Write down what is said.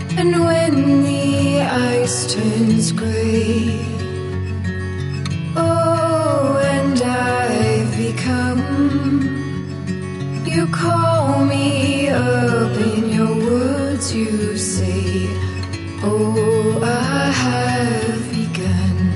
And when the ice turns gray, oh, and I've become, you call me up in your words, you say, oh, I have begun.